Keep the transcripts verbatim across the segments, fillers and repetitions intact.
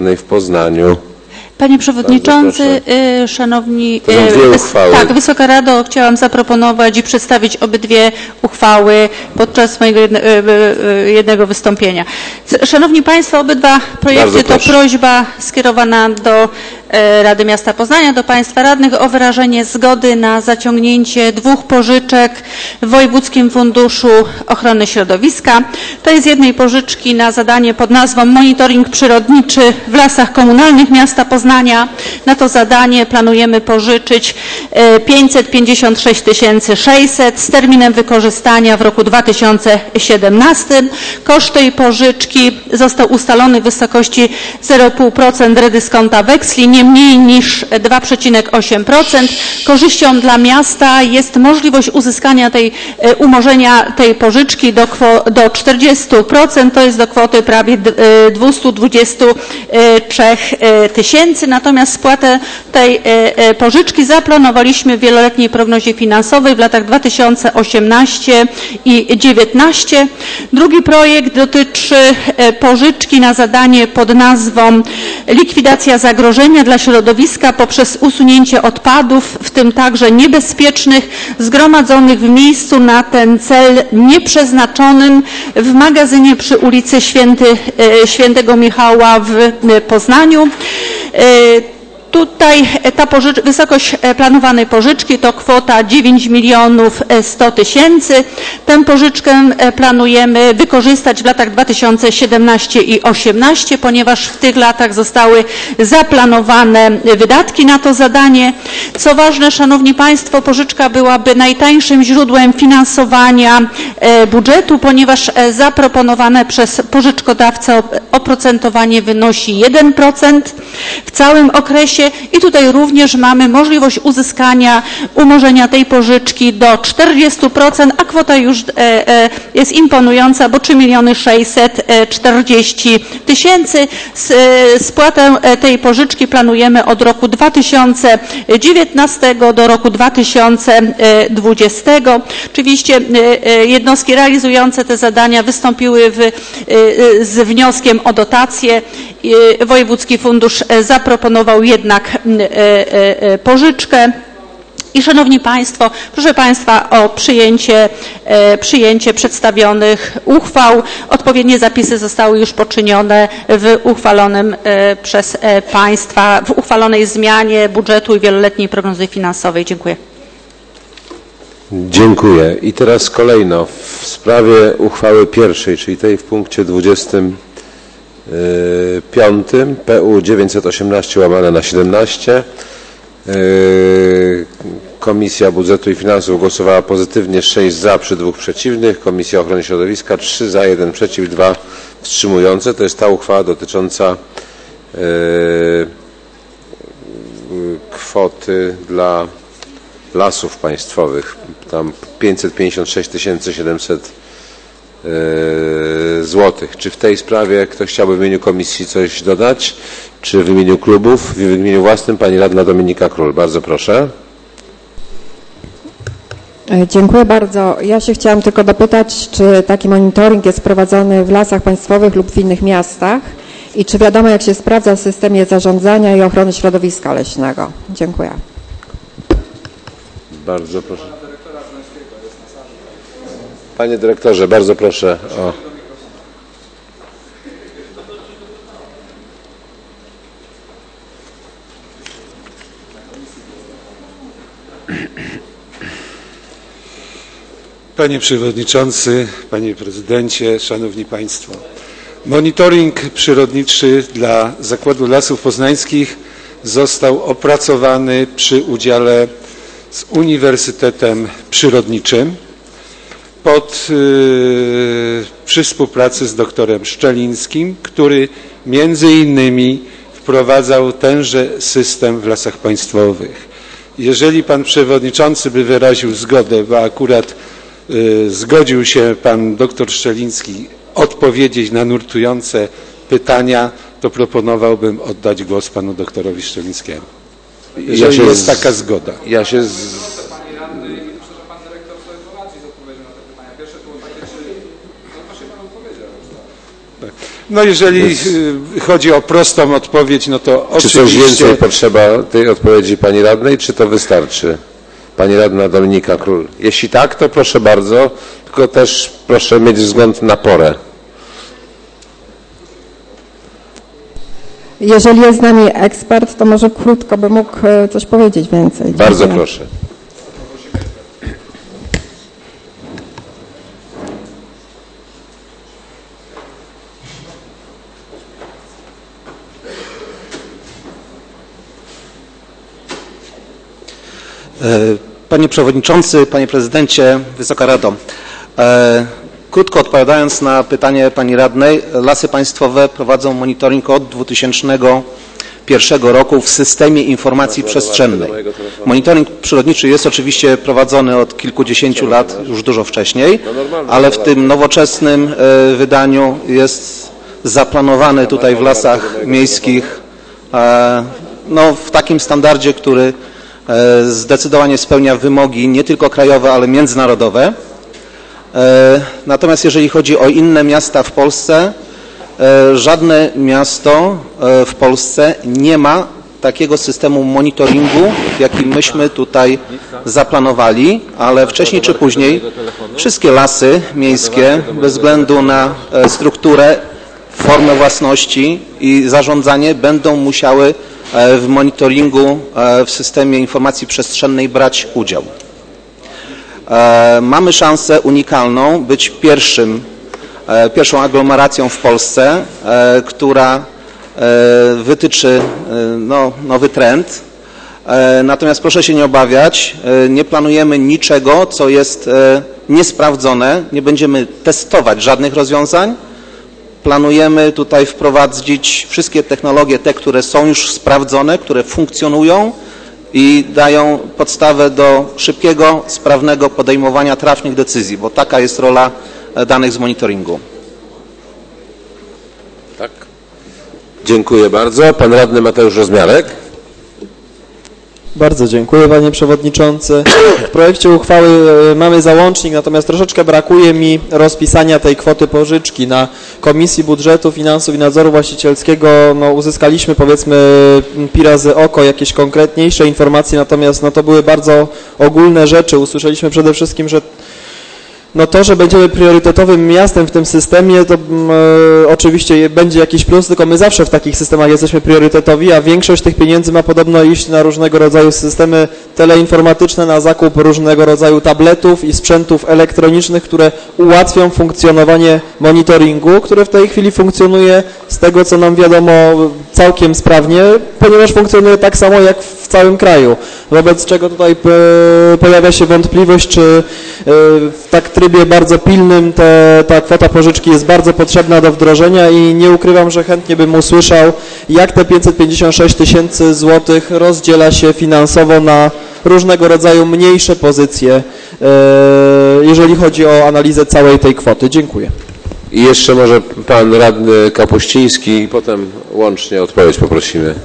w Poznaniu. Panie Przewodniczący, y, Szanowni, y, wys tak, Wysoka Rado, chciałam zaproponować i przedstawić obydwie uchwały podczas mojego jedne, y, y, jednego wystąpienia. Szanowni Państwo, obydwa projekty to prośba skierowana do Rady Miasta Poznania, do Państwa Radnych o wyrażenie zgody na zaciągnięcie dwóch pożyczek w Wojewódzkim Funduszu Ochrony Środowiska. To jest jednej pożyczki na zadanie pod nazwą Monitoring Przyrodniczy w Lasach Komunalnych Miasta Poznania. Na to zadanie planujemy pożyczyć pięćset pięćdziesiąt sześć tysięcy sześćset z terminem wykorzystania w roku dwa tysiące siedemnastym. Koszt tej pożyczki został ustalony w wysokości zero przecinek pięć procent redyskonta weksli, nie mniej niż dwa przecinek osiem procent. Korzyścią dla miasta jest możliwość uzyskania tej, umorzenia tej pożyczki do, do czterdziestu procent, to jest do kwoty prawie dwieście dwadzieścia trzy tysięcy. Natomiast spłatę tej pożyczki zaplanowaliśmy w wieloletniej prognozie finansowej w latach dwa tysiące osiemnastym i dwa tysiące dziewiętnastym. Drugi projekt dotyczy pożyczki na zadanie pod nazwą Likwidacja zagrożenia dla środowiska poprzez usunięcie odpadów, w tym także niebezpiecznych, zgromadzonych w miejscu na ten cel nieprzeznaczonym w magazynie przy ulicy Święty, Świętego Michała w Poznaniu. Tutaj ta pożycz, wysokość planowanej pożyczki to kwota dziewięć milionów sto tysięcy. Tę pożyczkę planujemy wykorzystać w latach dwa tysiące siedemnastym i dwa tysiące osiemnastym, ponieważ w tych latach zostały zaplanowane wydatki na to zadanie. Co ważne, Szanowni Państwo, pożyczka byłaby najtańszym źródłem finansowania budżetu, ponieważ zaproponowane przez pożyczkodawcę oprocentowanie wynosi jeden procent w całym okresie. I tutaj również mamy możliwość uzyskania umorzenia tej pożyczki do czterdziestu procent, a kwota już jest imponująca, bo trzy miliony sześćset czterdzieści tysięcy. Spłatę tej pożyczki planujemy od roku dwa tysiące dziewiętnastego do roku dwa tysiące dwudziestego. Oczywiście jednostki realizujące te zadania wystąpiły w, z wnioskiem o dotację. Wojewódzki Fundusz zaproponował jednak pożyczkę. I Szanowni Państwo, proszę Państwa o przyjęcie, przyjęcie przedstawionych uchwał. Odpowiednie zapisy zostały już poczynione w uchwalonym przez Państwa, w uchwalonej zmianie budżetu i wieloletniej prognozy finansowej. Dziękuję. Dziękuję. I teraz kolejno w sprawie uchwały pierwszej, czyli tej w punkcie dwudziestym piątym, P U dziewięćset osiemnaście łamane na siedemnaście. Komisja Budżetu i Finansów głosowała pozytywnie, sześć za przy dwóch przeciwnych. Komisja Ochrony Środowiska trzy za, jeden przeciw, dwa wstrzymujące. To jest ta uchwała dotycząca kwoty dla lasów państwowych. Tam pięćset pięćdziesiąt sześć tysięcy siedemset złotych. Czy w tej sprawie ktoś chciałby w imieniu komisji coś dodać? Czy w imieniu klubów? W imieniu własnym pani radna Dominika Król. Bardzo proszę. Dziękuję bardzo. Ja się chciałam tylko dopytać, czy taki monitoring jest prowadzony w lasach państwowych lub w innych miastach i czy wiadomo, jak się sprawdza w systemie zarządzania i ochrony środowiska leśnego. Dziękuję. Bardzo proszę. Panie dyrektorze, bardzo proszę o... Panie Przewodniczący, Panie Prezydencie, Szanowni Państwo. Monitoring przyrodniczy dla Zakładu Lasów Poznańskich został opracowany przy udziale z Uniwersytetem Przyrodniczym pod, yy, przy współpracy z doktorem Szczelińskim, który między innymi wprowadzał tenże system w lasach państwowych. Jeżeli Pan Przewodniczący by wyraził zgodę, bo akurat yy, zgodził się Pan doktor Szczeliński odpowiedzieć na nurtujące pytania, to proponowałbym oddać głos Panu doktorowi Szczelińskiemu. Jeżeli ja jest z... taka zgoda. Ja się z... No jeżeli Więc- y, chodzi o prostą odpowiedź, no to Czy coś oczywiście... więcej potrzeba tej odpowiedzi pani radnej, czy to wystarczy? Pani radna Dominika Król. Jeśli tak, to proszę bardzo, tylko też proszę mieć wzgląd na porę. Jeżeli jest z nami ekspert, to może krótko by mógł e, coś powiedzieć więcej. Bardzo Dziękuję. proszę. Panie Przewodniczący, Panie Prezydencie, Wysoka Rado. Krótko odpowiadając na pytanie Pani Radnej, Lasy Państwowe prowadzą monitoring od dwa tysiące pierwszego roku w systemie informacji przestrzennej. Monitoring przyrodniczy jest oczywiście prowadzony od kilkudziesięciu lat, już dużo wcześniej, ale w tym nowoczesnym wydaniu jest zaplanowany tutaj w lasach miejskich no, w takim standardzie, który zdecydowanie spełnia wymogi nie tylko krajowe, ale międzynarodowe. Natomiast jeżeli chodzi o inne miasta w Polsce, żadne miasto w Polsce nie ma takiego systemu monitoringu, jaki myśmy tutaj zaplanowali, ale wcześniej czy później wszystkie lasy miejskie, bez względu na strukturę, formę własności i zarządzanie, będą musiały w monitoringu w systemie informacji przestrzennej brać udział. Mamy szansę unikalną być pierwszym, pierwszą aglomeracją w Polsce, która wytyczy no, nowy trend. Natomiast proszę się nie obawiać, nie planujemy niczego, co jest niesprawdzone, nie będziemy testować żadnych rozwiązań. Planujemy tutaj wprowadzić wszystkie technologie, te, które są już sprawdzone, które funkcjonują i dają podstawę do szybkiego, sprawnego podejmowania trafnych decyzji, bo taka jest rola danych z monitoringu. Tak. Dziękuję bardzo. Pan radny Mateusz Rozmiarek. Bardzo dziękuję, panie przewodniczący. W projekcie uchwały mamy załącznik, natomiast troszeczkę brakuje mi rozpisania tej kwoty pożyczki. Na Komisji Budżetu, Finansów i Nadzoru Właścicielskiego no, uzyskaliśmy, powiedzmy, pi razy oko jakieś konkretniejsze informacje, natomiast no, to były bardzo ogólne rzeczy. Usłyszeliśmy przede wszystkim, że no to, że będziemy priorytetowym miastem w tym systemie, to e, oczywiście będzie jakiś plus, tylko my zawsze w takich systemach jesteśmy priorytetowi, a większość tych pieniędzy ma podobno iść na różnego rodzaju systemy teleinformatyczne, na zakup różnego rodzaju tabletów i sprzętów elektronicznych, które ułatwią funkcjonowanie monitoringu, które w tej chwili funkcjonuje, z tego co nam wiadomo, całkiem sprawnie, ponieważ funkcjonuje tak samo jak w całym kraju. Wobec czego tutaj pojawia się wątpliwość, czy w tak trybie bardzo pilnym te, ta kwota pożyczki jest bardzo potrzebna do wdrożenia i nie ukrywam, że chętnie bym usłyszał, jak te pięćset pięćdziesiąt sześć tysięcy złotych rozdziela się finansowo na różnego rodzaju mniejsze pozycje, jeżeli chodzi o analizę całej tej kwoty. Dziękuję. I jeszcze może pan radny Kapuściński i potem łącznie odpowiedź poprosimy.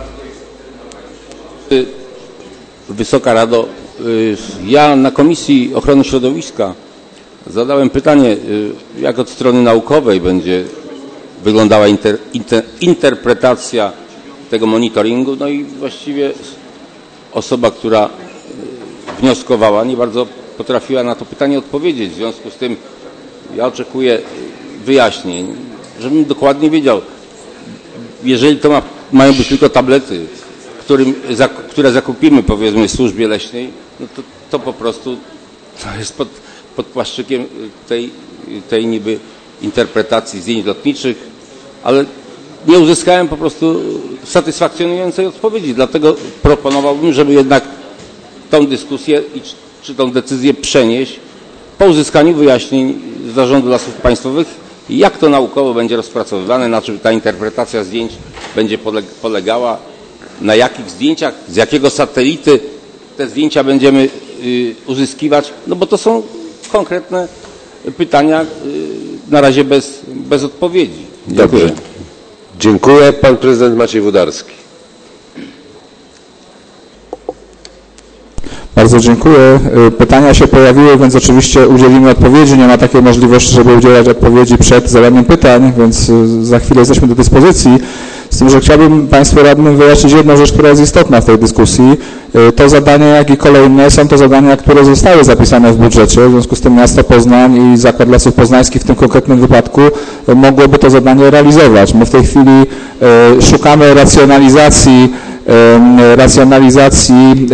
Wysoka Rado, ja na Komisji Ochrony Środowiska zadałem pytanie, jak od strony naukowej będzie wyglądała inter, inter, interpretacja tego monitoringu, no i właściwie osoba, która wnioskowała, nie bardzo potrafiła na to pytanie odpowiedzieć. W związku z tym ja oczekuję wyjaśnień, żebym dokładnie wiedział, jeżeli to ma, mają być tylko tablety, którym, które zakupimy, powiedzmy, w służbie leśnej, no to, to po prostu to jest pod, pod płaszczykiem tej, tej niby interpretacji zdjęć lotniczych, ale nie uzyskałem po prostu satysfakcjonującej odpowiedzi. Dlatego proponowałbym, żeby jednak tą dyskusję i czy, czy tą decyzję przenieść po uzyskaniu wyjaśnień z Zarządu Lasów Państwowych, jak to naukowo będzie rozpracowywane, na czym ta interpretacja zdjęć będzie polegała, na jakich zdjęciach, z jakiego satelity te zdjęcia będziemy y, uzyskiwać, no bo to są konkretne pytania, y, na razie bez, bez odpowiedzi. Dziękuję. Dobrze. Dziękuję. Pan prezydent Maciej Włodarski. Bardzo dziękuję. Pytania się pojawiły, więc oczywiście udzielimy odpowiedzi. Nie ma takiej możliwości, żeby udzielać odpowiedzi przed zadaniem pytań, więc za chwilę jesteśmy do dyspozycji. Z tym, że chciałbym Państwu radnym wyjaśnić jedną rzecz, która jest istotna w tej dyskusji. To zadania, jak i kolejne są to zadania, które zostały zapisane w budżecie. W związku z tym miasto Poznań i Zakład Lasów Poznańskich w tym konkretnym wypadku mogłoby to zadanie realizować. My w tej chwili szukamy racjonalizacji racjonalizacji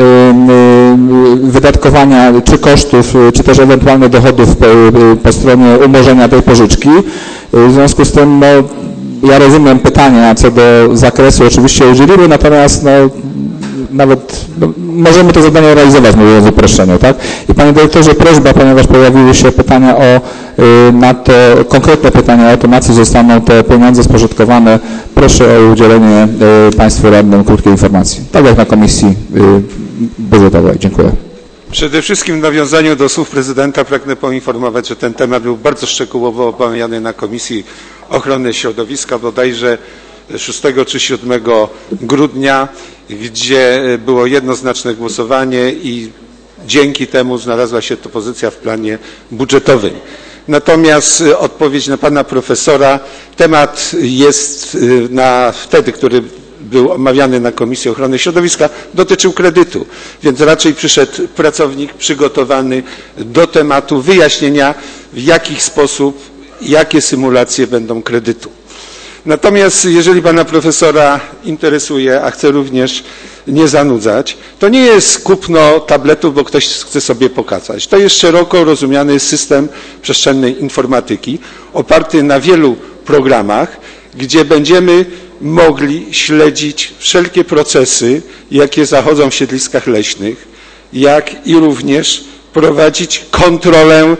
wydatkowania czy kosztów, czy też ewentualnie dochodów po, po stronie umorzenia tej pożyczki. W związku z tym no, ja rozumiem pytania co do zakresu, oczywiście udzielimy, natomiast no, nawet no, możemy to zadanie realizować, mówiąc w uproszczeniu, tak? I Panie Dyrektorze, prośba, ponieważ pojawiły się pytania o, y, na to, konkretne pytania o to, na co zostaną te pieniądze spożytkowane, proszę o udzielenie y, Państwu radnym krótkiej informacji, tak jak na Komisji y, Budżetowej. Dziękuję. Przede wszystkim w nawiązaniu do słów prezydenta pragnę poinformować, że ten temat był bardzo szczegółowo omawiany na Komisji Ochrony Środowiska, bodajże szóstego czy siódmego grudnia, gdzie było jednoznaczne głosowanie i dzięki temu znalazła się to pozycja w planie budżetowym. Natomiast odpowiedź na pana profesora, temat jest na wtedy, który był omawiany na Komisji Ochrony Środowiska, dotyczył kredytu, więc raczej przyszedł pracownik przygotowany do tematu wyjaśnienia, w jaki sposób, jakie symulacje będą kredytu. Natomiast jeżeli pana profesora interesuje, a chcę również nie zanudzać, to nie jest kupno tabletów, bo ktoś chce sobie pokazać. To jest szeroko rozumiany system przestrzennej informatyki, oparty na wielu programach, gdzie będziemy mogli śledzić wszelkie procesy, jakie zachodzą w siedliskach leśnych, jak i również prowadzić kontrolę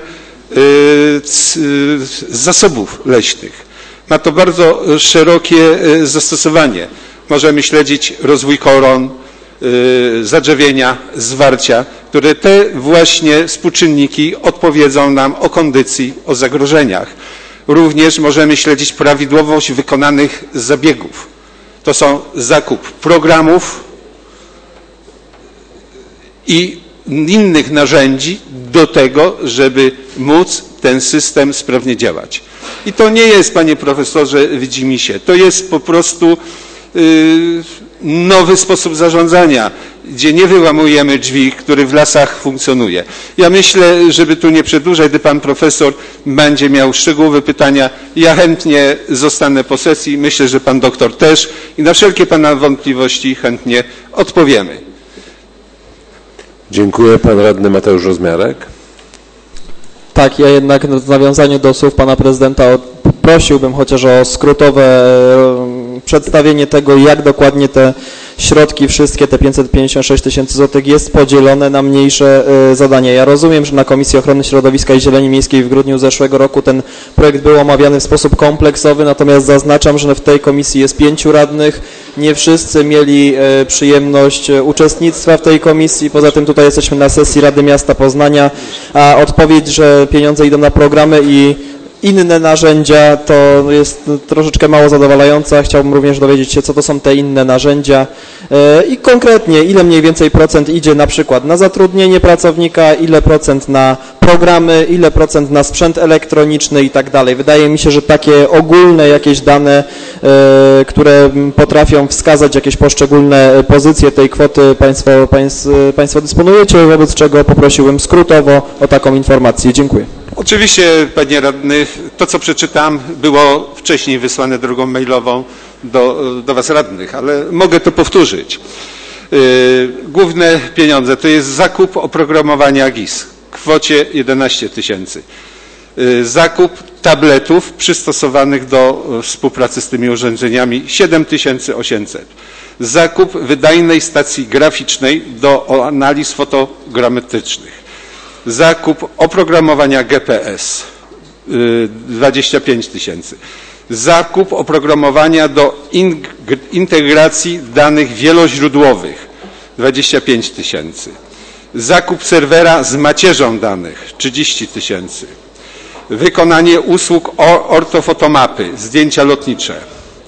zasobów leśnych. Ma to bardzo szerokie zastosowanie. Możemy śledzić rozwój koron, zadrzewienia, zwarcia, które te właśnie współczynniki odpowiedzą nam o kondycji, o zagrożeniach. Również możemy śledzić prawidłowość wykonanych zabiegów. To są zakup programów i innych narzędzi do tego, żeby móc ten system sprawnie działać. I to nie jest, panie profesorze, widzimisię, to jest po prostu yy, nowy sposób zarządzania, gdzie nie wyłamujemy drzwi, który w lasach funkcjonuje. Ja myślę, żeby tu nie przedłużać, gdy pan profesor będzie miał szczegółowe pytania, ja chętnie zostanę po sesji, myślę, że pan doktor też i na wszelkie pana wątpliwości chętnie odpowiemy. Dziękuję. Pan radny Mateusz Rozmiarek. Tak, ja jednak w nawiązaniu do słów pana prezydenta prosiłbym chociaż o skrótowe przedstawienie tego, jak dokładnie te środki, wszystkie te pięćset pięćdziesiąt sześć tysięcy złotych jest podzielone na mniejsze zadania. Ja rozumiem, że na Komisji Ochrony Środowiska i Zieleni Miejskiej w grudniu zeszłego roku ten projekt był omawiany w sposób kompleksowy, natomiast zaznaczam, że w tej komisji jest pięciu radnych. Nie wszyscy mieli przyjemność uczestnictwa w tej komisji. Poza tym tutaj jesteśmy na sesji Rady Miasta Poznania, a odpowiedź, że pieniądze idą na programy i inne narzędzia, to jest troszeczkę mało zadowalająca. Chciałbym również dowiedzieć się, co to są te inne narzędzia i konkretnie, ile mniej więcej procent idzie na przykład na zatrudnienie pracownika, ile procent na programy, ile procent na sprzęt elektroniczny i tak dalej. Wydaje mi się, że takie ogólne jakieś dane, które potrafią wskazać jakieś poszczególne pozycje tej kwoty państwo, państwo, państwo dysponujecie, wobec czego poprosiłbym skrótowo o taką informację. Dziękuję. Oczywiście, panie radny, to co przeczytam było wcześniej wysłane drogą mailową do, do was radnych, ale mogę to powtórzyć. Yy, główne pieniądze to jest zakup oprogramowania G I S w kwocie jedenaście tysięcy. Yy, zakup tabletów przystosowanych do współpracy z tymi urządzeniami siedem tysięcy osiemset. Zakup wydajnej stacji graficznej do analiz fotogrametycznych. Zakup oprogramowania G P S dwadzieścia pięć tysięcy. Zakup oprogramowania do integracji danych wieloźródłowych dwadzieścia pięć tysięcy. Zakup serwera z macierzą danych trzydzieści tysięcy. Wykonanie usług ortofotomapy, zdjęcia lotnicze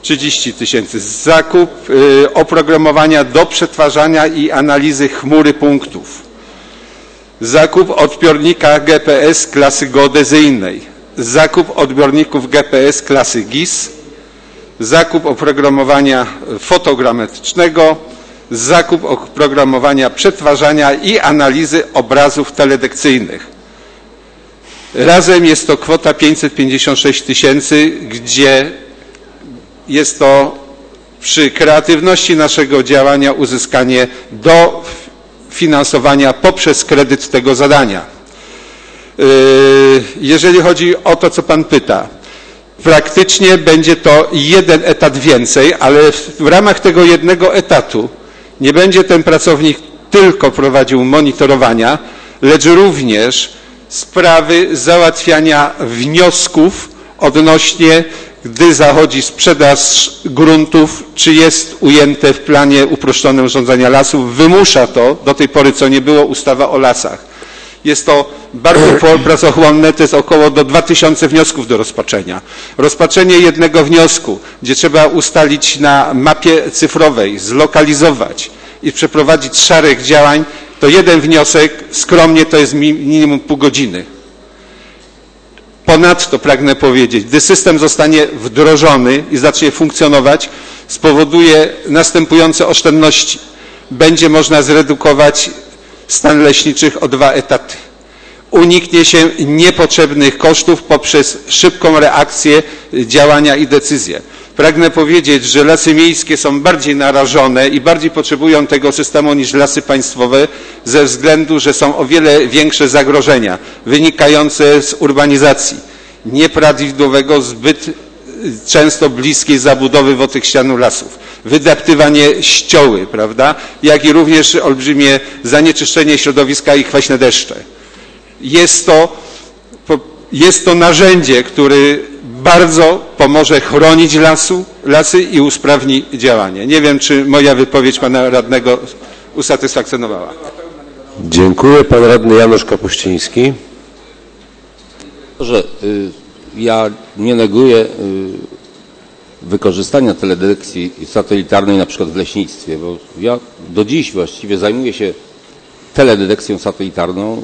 trzydzieści tysięcy. Zakup y, oprogramowania do przetwarzania i analizy chmury punktów. Zakup odbiornika G P S klasy geodezyjnej. Zakup odbiorników G P S klasy G I S. Zakup oprogramowania fotogrametrycznego. Zakup oprogramowania przetwarzania i analizy obrazów teledykcyjnych. Razem jest to kwota pięćset pięćdziesiąt sześć tysięcy, gdzie jest to przy kreatywności naszego działania uzyskanie dofinansowania poprzez kredyt tego zadania. Jeżeli chodzi o to, co Pan pyta, praktycznie będzie to jeden etat więcej, ale w ramach tego jednego etatu nie będzie ten pracownik tylko prowadził monitorowania, lecz również sprawy załatwiania wniosków odnośnie, gdy zachodzi sprzedaż gruntów, czy jest ujęte w planie uproszczonym urządzenia lasów. Wymusza to, do tej pory co nie było, ustawa o lasach. Jest to bardzo pracochłonne, to jest około do dwa tysiące wniosków do rozpatrzenia. Rozpatrzenie jednego wniosku, gdzie trzeba ustalić na mapie cyfrowej, zlokalizować i przeprowadzić szereg działań, to jeden wniosek, skromnie to jest minimum pół godziny. Ponadto pragnę powiedzieć, gdy system zostanie wdrożony i zacznie funkcjonować, spowoduje następujące oszczędności. Będzie można zredukować stan leśniczych o dwa etaty. Uniknie się niepotrzebnych kosztów poprzez szybką reakcję, działania i decyzje. Pragnę powiedzieć, że lasy miejskie są bardziej narażone i bardziej potrzebują tego systemu niż lasy państwowe ze względu, że są o wiele większe zagrożenia wynikające z urbanizacji, nieprawidłowego, zbyt często bliskiej zabudowy wokół ścianu lasów, wydeptywanie ścioły, prawda, jak i również olbrzymie zanieczyszczenie środowiska i kwaśne deszcze. Jest to, jest to narzędzie, które bardzo pomoże chronić lasu, lasy i usprawni działanie. Nie wiem, czy moja wypowiedź pana radnego usatysfakcjonowała. Dziękuję. Pan radny Janusz Kapuściński. Że y, ja nie neguję y, wykorzystania teledykcji satelitarnej na przykład w leśnictwie, bo ja do dziś właściwie zajmuję się teledykcją satelitarną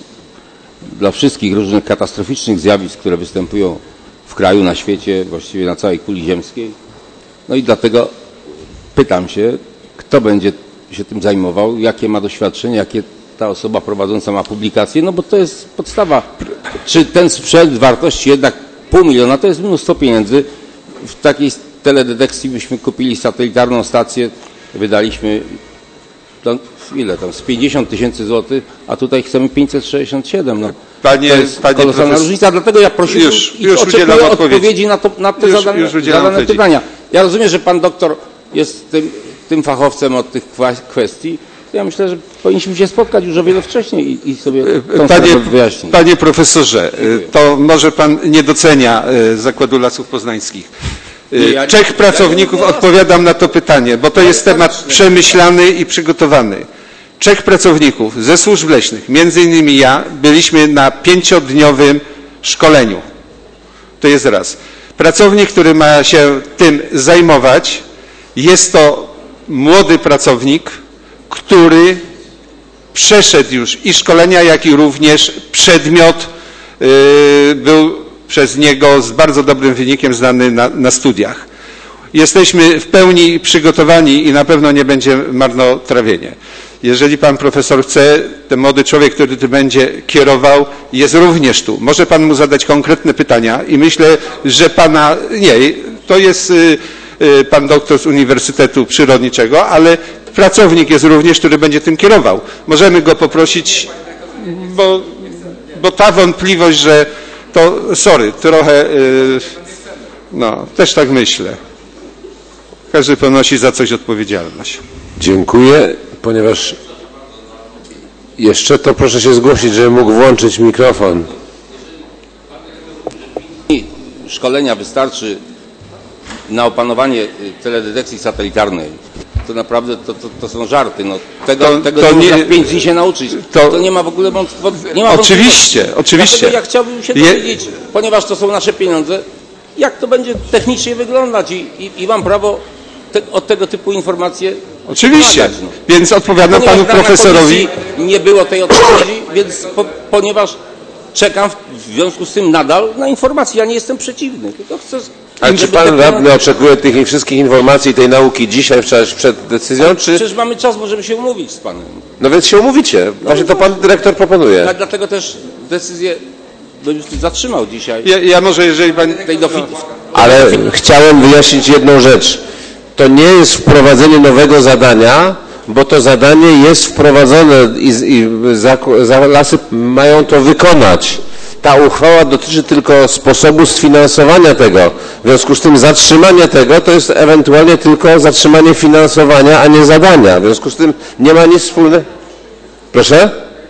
dla wszystkich różnych katastroficznych zjawisk, które występują w kraju, na świecie, właściwie na całej kuli ziemskiej. No i dlatego pytam się, kto będzie się tym zajmował, jakie ma doświadczenie, jakie ta osoba prowadząca ma publikacje, no bo to jest podstawa. Czy ten sprzęt wartości jednak pół miliona, to jest mnóstwo pieniędzy. W takiej teledetekcji byśmy kupili satelitarną stację, wydaliśmy to, ile tam, z pięćdziesiąt tysięcy złotych, a tutaj chcemy pięćset sześćdziesiąt siedem. No. Panie, to jest panie kolosalna profesor... różnica, dlatego ja prosiłem już, i już oczekuję odpowiedzi na, to, na te już, zadane, już zadane pytania. Ja rozumiem, że pan doktor jest tym, tym fachowcem od tych kwestii. Ja myślę, że powinniśmy się spotkać już o wiele wcześniej i, i sobie tą panie, wyjaśnić. Panie profesorze, to może pan nie docenia Zakładu Lasów Poznańskich. Nie, ja Trzech nie, pracowników, ja nie, odpowiadam na to pytanie, bo to jest temat przemyślany i przygotowany. Trzech pracowników ze służb leśnych, między innymi ja, byliśmy na pięciodniowym szkoleniu. To jest raz. Pracownik, który ma się tym zajmować, jest to młody pracownik, który przeszedł już i szkolenia, jak i również przedmiot yy, był przez niego z bardzo dobrym wynikiem znany na, na studiach. Jesteśmy w pełni przygotowani i na pewno nie będzie marnotrawienie. Jeżeli pan profesor chce, ten młody człowiek, który tu będzie kierował, jest również tu. Może pan mu zadać konkretne pytania i myślę, że pana, nie, to jest y, y, pan doktor z Uniwersytetu Przyrodniczego, ale pracownik jest również, który będzie tym kierował. Możemy go poprosić, bo, bo ta wątpliwość, że to, sorry, trochę, y, no, też tak myślę. Każdy ponosi za coś odpowiedzialność. Dziękuję. Ponieważ jeszcze to proszę się zgłosić, żebym mógł włączyć mikrofon. Szkolenia wystarczy na opanowanie teledetekcji satelitarnej. To naprawdę to, to, to są żarty. No, tego to, tego to nie, nie można w pięć dni się nauczyć. To, to nie ma w ogóle nie ma oczywiście, oczywiście. Dlatego ja chciałbym się dowiedzieć, Je... ponieważ to są nasze pieniądze, jak to będzie technicznie wyglądać i, i, i mam prawo te, od tego typu informacje Oczywiście, wymagać, no. więc odpowiadam Ponieważ panu na- na profesorowi. komisji nie było tej odpowiedzi, więc po, ponieważ czekam w, w związku z tym nadal na informacje. Ja nie jestem przeciwny, tylko chcę... Ale czy pan radny oczekuje tych wszystkich informacji i tej nauki dzisiaj przed decyzją, czy... Przecież mamy czas, możemy się umówić z panem. No więc się umówicie. Właśnie to pan dyrektor proponuje. A dlatego też decyzję bym zatrzymał dzisiaj. Ja, ja może, jeżeli pan... Tej dofi- Ale chciałem wyjaśnić jedną rzecz. To nie jest wprowadzenie nowego zadania, bo to zadanie jest wprowadzone i, i za, za lasy mają to wykonać. Ta uchwała dotyczy tylko sposobu sfinansowania tego. W związku z tym zatrzymanie tego to jest ewentualnie tylko zatrzymanie finansowania, a nie zadania. W związku z tym nie ma nic wspólnego. Proszę?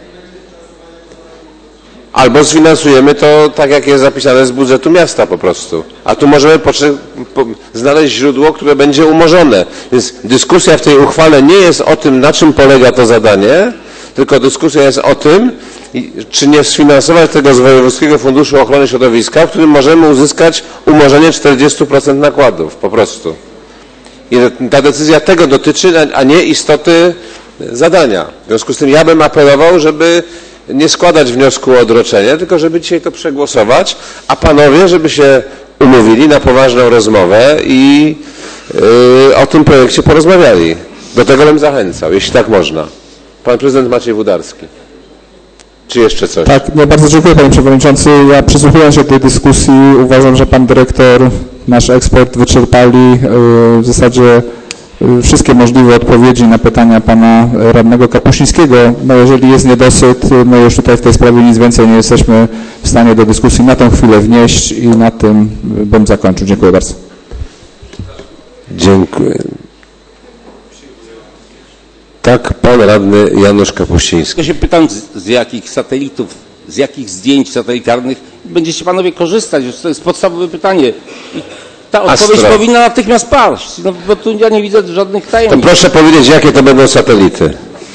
Albo sfinansujemy to tak, jak jest zapisane z budżetu miasta po prostu. A tu możemy potrze- po- znaleźć źródło, które będzie umorzone. Więc dyskusja w tej uchwale nie jest o tym, na czym polega to zadanie, tylko dyskusja jest o tym, i- czy nie sfinansować tego z Wojewódzkiego Funduszu Ochrony Środowiska, w którym możemy uzyskać umorzenie czterdzieści procent nakładów po prostu. I ta decyzja tego dotyczy, a nie istoty zadania. W związku z tym ja bym apelował, żeby nie składać wniosku o odroczenie, tylko żeby dzisiaj to przegłosować, a panowie, żeby się umówili na poważną rozmowę i yy, o tym projekcie porozmawiali. Do tego bym zachęcał, jeśli tak można. Pan prezydent Maciej Wódarski. Czy jeszcze coś? Tak, no bardzo dziękuję panie przewodniczący. Ja przysłuchując się tej dyskusji uważam, że pan dyrektor, nasz ekspert wyczerpali yy, w zasadzie yy, wszystkie możliwe odpowiedzi na pytania pana radnego Kapuścińskiego. No jeżeli jest niedosyt, my już tutaj w tej sprawie nic więcej nie jesteśmy w stanie do dyskusji na tę chwilę wnieść i na tym bym zakończył. Dziękuję bardzo. Dziękuję. Tak, pan radny Janusz Kapuściński. Ja się pytam, z, z jakich satelitów, z jakich zdjęć satelitarnych będziecie panowie korzystać? To jest podstawowe pytanie. I ta odpowiedź Astro. powinna natychmiast paść, no, bo tu ja nie widzę żadnych To tajemnic. proszę powiedzieć, jakie to będą satelity.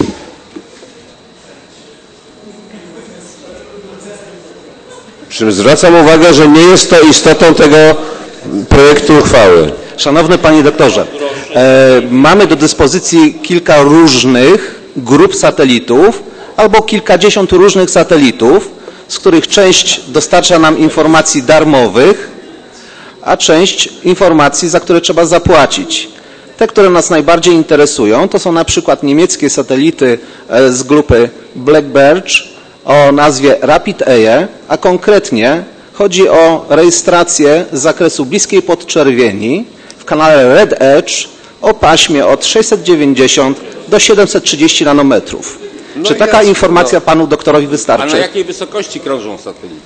Przy czym zwracam uwagę, że nie jest to istotą tego projektu uchwały. Szanowny panie doktorze, e, mamy do dyspozycji kilka różnych grup satelitów albo kilkadziesiąt różnych satelitów, z których część dostarcza nam informacji darmowych, a część informacji, za które trzeba zapłacić. Te, które nas najbardziej interesują, to są na przykład niemieckie satelity e, z grupy Blackbird o nazwie Rapid Eye, a konkretnie chodzi o rejestrację z zakresu bliskiej podczerwieni w kanale Red Edge o paśmie od sześćset dziewięćdziesiąt do siedemset trzydzieści nanometrów. No Czy i taka ja- informacja no. panu doktorowi A wystarczy? na jakiej wysokości krążą satelity?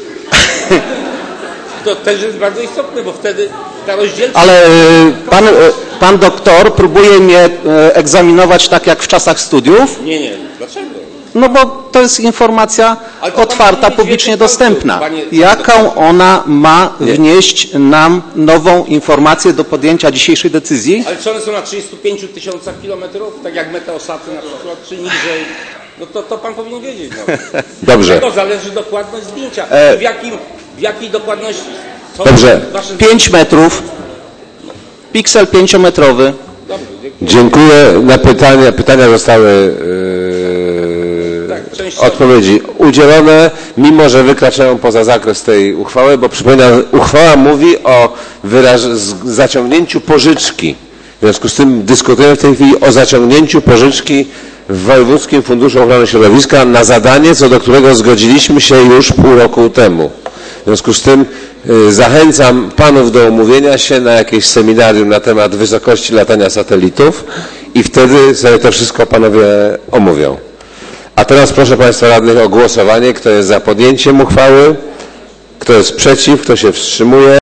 To też jest bardzo istotne, bo wtedy ta rozdzielczość... Ale e, pan, e, pan doktor próbuje mnie e, egzaminować tak jak w czasach studiów, Nie, nie, dlaczego? no bo to jest informacja Ale to pan otwarta, powinien publicznie wiedzieć, dostępna. panie- Jaką ona ma wnieść nam nową informację do podjęcia dzisiejszej decyzji? Ale czy one są na trzydziestu pięciu tysiącach kilometrów, tak jak meteosaty na przykład, czy niżej? No to, to pan powinien wiedzieć. No. Dobrze. Od tego zależy dokładność zdjęcia. E. W, jakim, w jakiej dokładności są Dobrze. wasze... pięć metrów, piksel pięciometrowy. Dobrze, dziękuję. Dziękuję. Na pytania, pytania zostały yy, Tak, część- odpowiedzi udzielone, mimo że wykraczają poza zakres tej uchwały, bo przypominam, uchwała mówi o wyraż, z, zaciągnięciu pożyczki. W związku z tym dyskutujemy w tej chwili o zaciągnięciu pożyczki w Wojewódzkim Funduszu Ochrony Środowiska na zadanie, co do którego zgodziliśmy się już pół roku temu. W związku z tym y, zachęcam panów do umówienia się na jakieś seminarium na temat wysokości latania satelitów i wtedy sobie to wszystko panowie omówią. A teraz proszę państwa radnych o głosowanie. Kto jest za podjęciem uchwały? Kto jest przeciw? Kto się wstrzymuje?